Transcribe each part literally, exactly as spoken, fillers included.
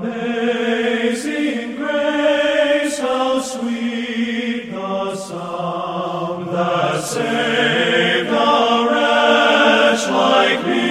Amazing grace, how sweet the sound that saved a wretch like me.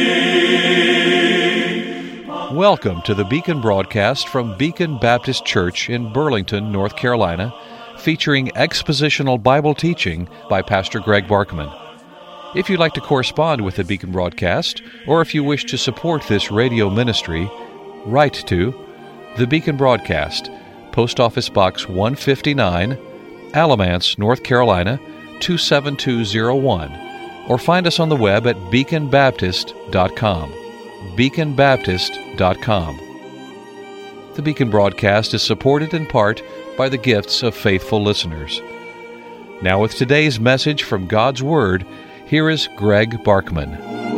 Welcome to the Beacon broadcast from Beacon Baptist Church in Burlington, North Carolina, featuring expositional Bible teaching by Pastor Greg Barkman. If you'd like to correspond with the Beacon broadcast, or if you wish to support this radio ministry, write to the Beacon Broadcast, Post Office Box one fifty-nine, Alamance, North Carolina, two seven two zero one, or find us on the web at beacon baptist dot com. beacon baptist dot com. The Beacon broadcast is supported in part by the gifts of faithful listeners. Now with today's message from God's Word, here is Greg Barkman.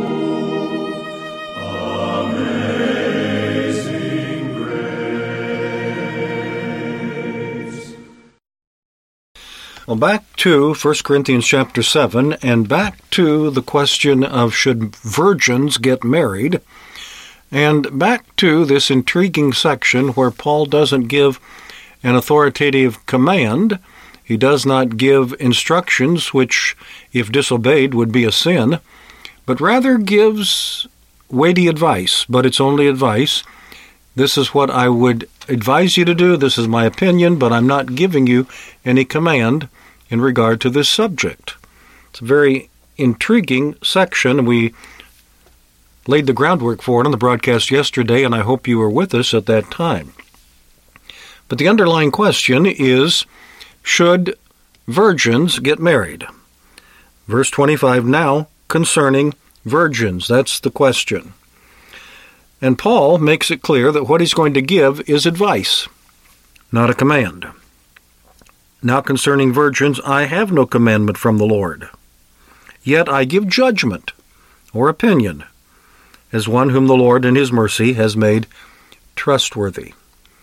Amazing grace. Well, back to First Corinthians chapter seven, and back to the question of should virgins get married, and back to this intriguing section where Paul doesn't give an authoritative command. He does not give instructions which, if disobeyed, would be a sin, but rather gives weighty advice, but it's only advice. This is what I would advise you to do. This is my opinion, but I'm not giving you any command in regard to this subject. It's a very intriguing section. We laid the groundwork for it on the broadcast yesterday, and I hope you were with us at that time. But the underlying question is, should virgins get married? Verse twenty-five now, concerning virgins. That's the question. And Paul makes it clear that what he's going to give is advice, not a command. Now concerning virgins, I have no commandment from the Lord. Yet I give judgment, or opinion, as one whom the Lord in his mercy has made trustworthy.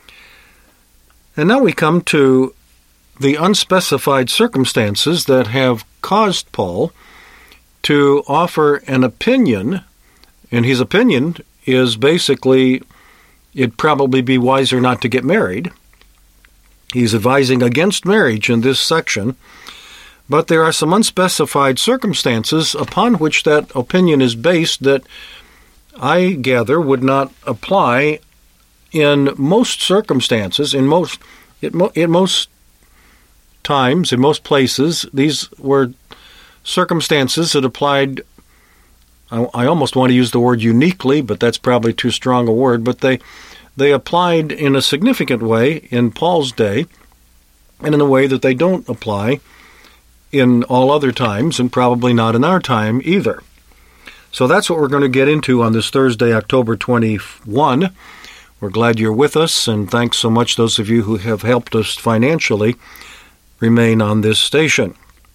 And now we come to the unspecified circumstances that have caused Paul to offer an opinion, and his opinion is basically it'd probably be wiser not to get married. He's advising against marriage in this section, but there are some unspecified circumstances upon which that opinion is based that I gather would not apply in most circumstances, in most in most times, in most places. These were circumstances that applied, I, I almost want to use the word uniquely, but that's probably too strong a word, but they they applied in a significant way in Paul's day, and in a way that they don't apply in all other times, and probably not in our time either. So that's what we're going to get into on this Thursday, October twenty-first. We're glad you're with us, and thanks so much those of you who have helped us financially remain on this station.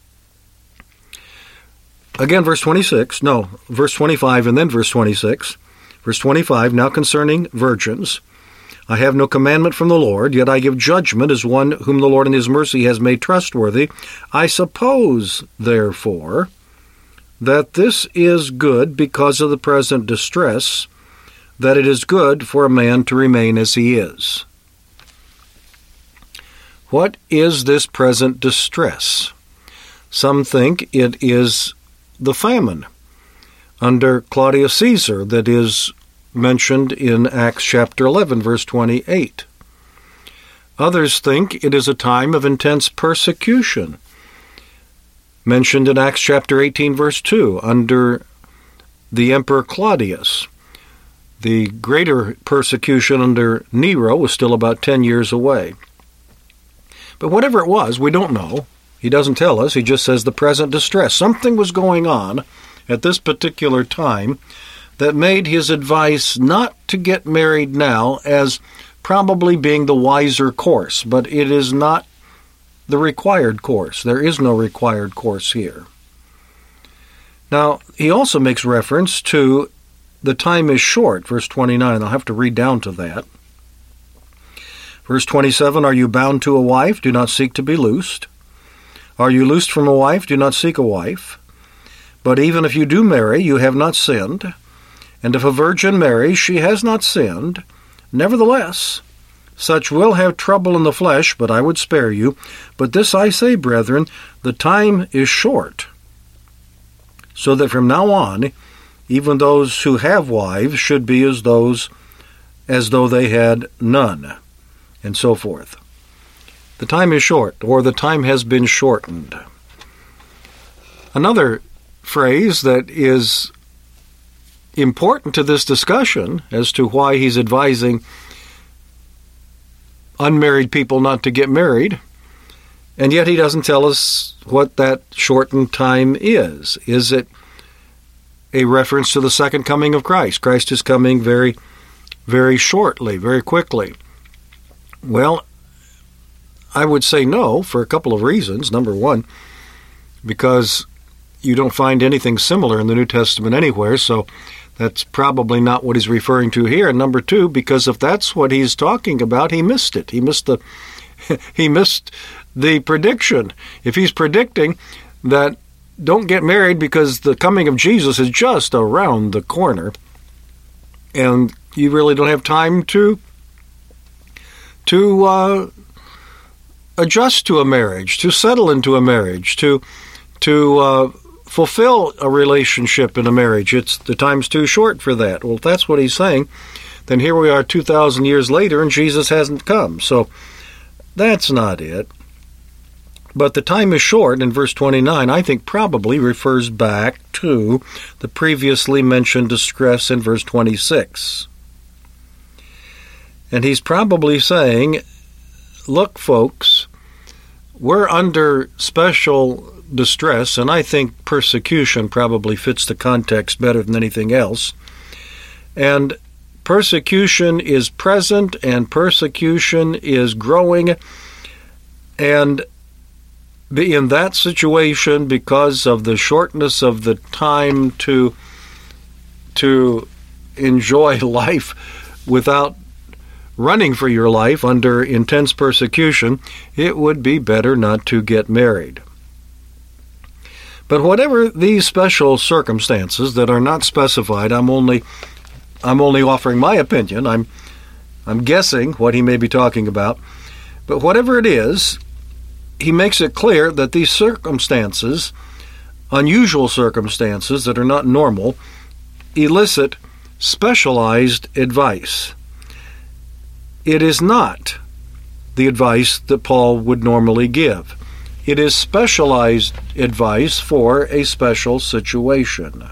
Again, verse twenty-six, no, verse twenty-five and then verse twenty-six. Verse twenty-five, now concerning virgins, I have no commandment from the Lord, yet I give judgment as one whom the Lord in his mercy has made trustworthy. I suppose, therefore, that this is good because of the present distress, that it is good for a man to remain as he is. What is this present distress? Some think it is the famine under Claudius Caesar that is mentioned in Acts chapter eleven, verse twenty-eight. Others think it is a time of intense persecution, mentioned in Acts chapter eighteen, verse two, under the Emperor Claudius. The greater persecution under Nero was still about ten years away. But whatever it was, we don't know. He doesn't tell us. He just says the present distress. Something was going on at this particular time that made his advice not to get married now as probably being the wiser course, but it is not the required course. There is no required course here. Now, he also makes reference to the time is short, verse twenty-nine. I'll have to read down to that. Verse twenty-seven, are you bound to a wife? Do not seek to be loosed. Are you loosed from a wife? Do not seek a wife. But even if you do marry, you have not sinned. And if a virgin marries, she has not sinned. Nevertheless, such will have trouble in the flesh, but I would spare you. But this I say, brethren, the time is short, so that from now on, even those who have wives should be as those as though they had none, and so forth. The time is short, or the time has been shortened. Another phrase that is important to this discussion as to why he's advising unmarried people not to get married, and yet he doesn't tell us what that shortened time is. Is it a reference to the second coming of Christ? Christ is coming very, very shortly, very quickly. Well, I would say no for a couple of reasons. Number one, because you don't find anything similar in the New Testament anywhere, so that's probably not what he's referring to here. And number two, because if that's what he's talking about, he missed it. He missed the he missed the prediction. If he's predicting that don't get married because the coming of Jesus is just around the corner, and you really don't have time to to uh, adjust to a marriage, to settle into a marriage, to to uh, fulfill a relationship in a marriage. It's the time's too short for that. Well, if that's what he's saying, then here we are two thousand years later and Jesus hasn't come. So that's not it. But the time is short in verse twenty-nine, I think probably refers back to the previously mentioned distress in verse twenty-six. And he's probably saying, look, folks, we're under special distress, and I think persecution probably fits the context better than anything else. And persecution is present, and persecution is growing, and in that situation, because of the shortness of the time to to enjoy life without running for your life under intense persecution, it would be better not to get married. But whatever these special circumstances that are not specified, I'm only I'm only offering my opinion. I'm I'm guessing what he may be talking about. But whatever it is, he makes it clear that these circumstances, unusual circumstances that are not normal, elicit specialized advice. It is not the advice that Paul would normally give. It is specialized advice for a special situation.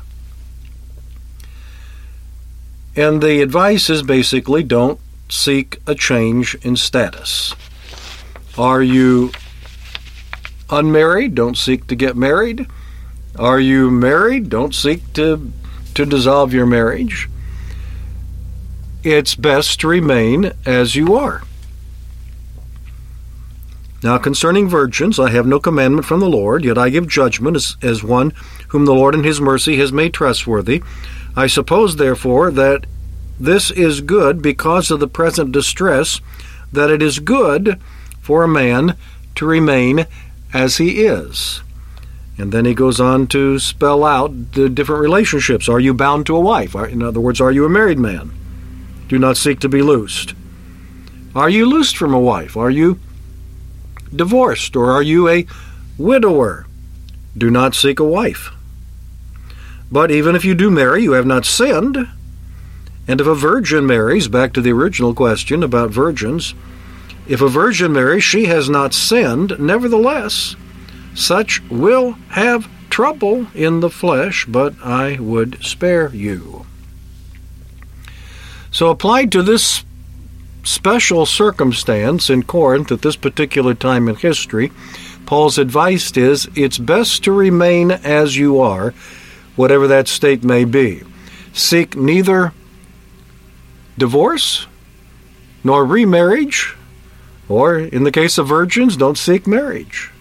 And the advice is basically don't seek a change in status. Are you unmarried? Don't seek to get married. Are you married? Don't seek to, to dissolve your marriage. It's best to remain as you are. Now, concerning virgins, I have no commandment from the Lord, yet I give judgment as, as one whom the Lord in his mercy has made trustworthy. I suppose, therefore, that this is good because of the present distress, that it is good for a man to remain as he is. And then he goes on to spell out the different relationships. Are you bound to a wife? In other words, are you a married man? Do not seek to be loosed. Are you loosed from a wife? Are you divorced? Or are you a widower? Do not seek a wife. But even if you do marry, you have not sinned. And if a virgin marries, back to the original question about virgins, if a virgin marries, she has not sinned. Nevertheless, such will have trouble in the flesh, but I would spare you. So applied to this special circumstance in Corinth at this particular time in history, Paul's advice is it's best to remain as you are, whatever that state may be. Seek neither divorce nor remarriage, or in the case of virgins, don't seek marriage.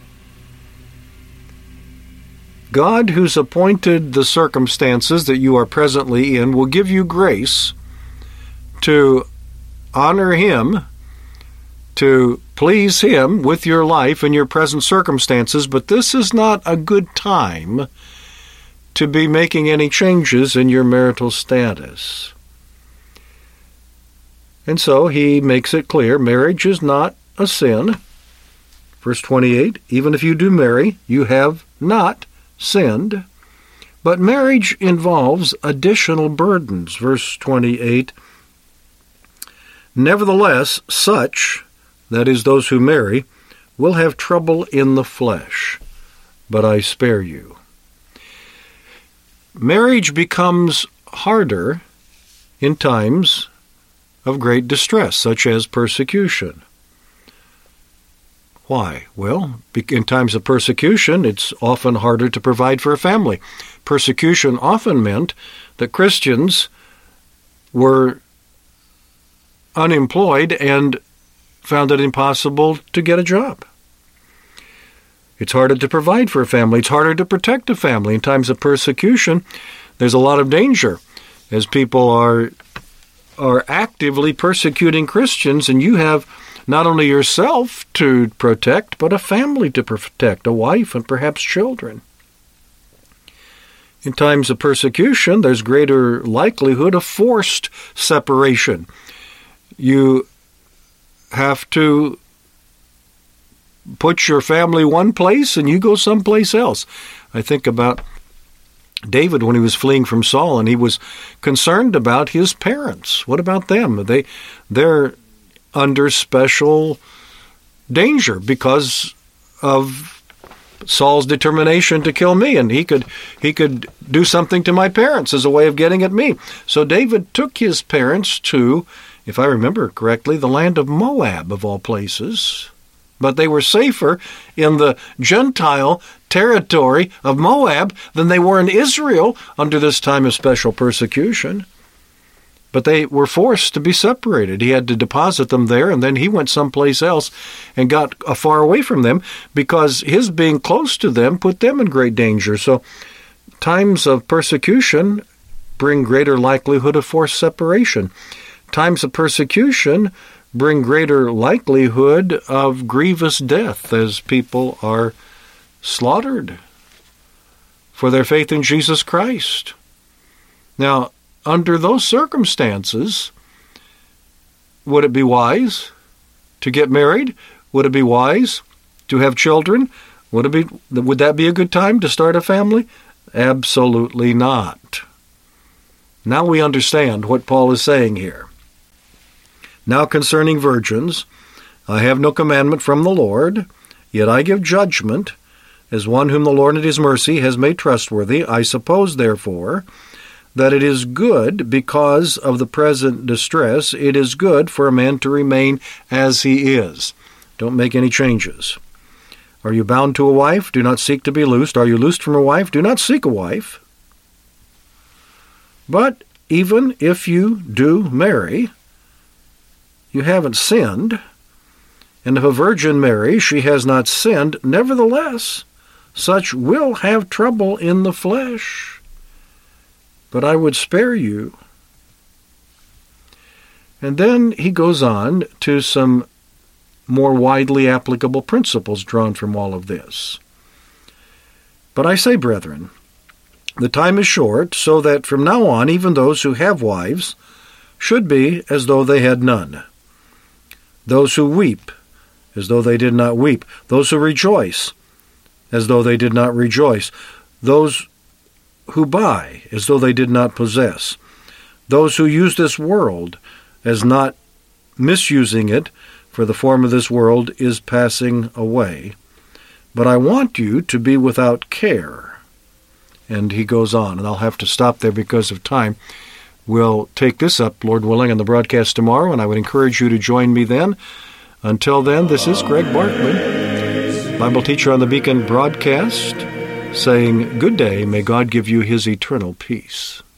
God, who's appointed the circumstances that you are presently in, will give you grace to honor Him, to please Him with your life and your present circumstances, but this is not a good time to be making any changes in your marital status. And so he makes it clear marriage is not a sin. Verse twenty-eight, even if you do marry, you have not sinned. But marriage involves additional burdens. Verse twenty-eight, nevertheless, such, that is, those who marry, will have trouble in the flesh, but I spare you. Marriage becomes harder in times of great distress, such as persecution. Why? Well, in times of persecution, it's often harder to provide for a family. Persecution often meant that Christians were unemployed and found it impossible to get a job. It's harder to provide for a family. It's harder to protect a family. In times of persecution, there's a lot of danger as people are are actively persecuting Christians, and you have not only yourself to protect, but a family to protect, a wife and perhaps children. In times of persecution, there's greater likelihood of forced separation. You have to put your family one place and you go someplace else. I think about David when he was fleeing from Saul, and he was concerned about his parents. What about them? They, they're under special danger because of Saul's determination to kill me, and he could he could do something to my parents as a way of getting at me. So David took his parents to, if I remember correctly, the land of Moab, of all places. But they were safer in the Gentile territory of Moab than they were in Israel under this time of special persecution. But they were forced to be separated. He had to deposit them there, and then he went someplace else and got far away from them because his being close to them put them in great danger. So times of persecution bring greater likelihood of forced separation. Times of persecution bring greater likelihood of grievous death as people are slaughtered for their faith in Jesus Christ. Now, under those circumstances, would it be wise to get married? Would it be wise to have children? Would it be, would that be a good time to start a family? Absolutely not. Now we understand what Paul is saying here. Now concerning virgins, I have no commandment from the Lord, yet I give judgment, as one whom the Lord in his mercy has made trustworthy. I suppose, therefore, that it is good, because of the present distress, it is good for a man to remain as he is. Don't make any changes. Are you bound to a wife? Do not seek to be loosed. Are you loosed from a wife? Do not seek a wife. But even if you do marry, you haven't sinned, and if a virgin marries, she has not sinned. Nevertheless, such will have trouble in the flesh, but I would spare you. And then he goes on to some more widely applicable principles drawn from all of this. But I say, brethren, the time is short, so that from now on even those who have wives should be as though they had none. Those who weep, as though they did not weep. Those who rejoice, as though they did not rejoice. Those who buy, as though they did not possess. Those who use this world, as not misusing it, for the form of this world is passing away. But I want you to be without care. And he goes on, and I'll have to stop there because of time. We'll take this up, Lord willing, on the broadcast tomorrow, and I would encourage you to join me then. Until then, this is Greg Barkman, Bible teacher on the Beacon broadcast, saying, good day, may God give you his eternal peace.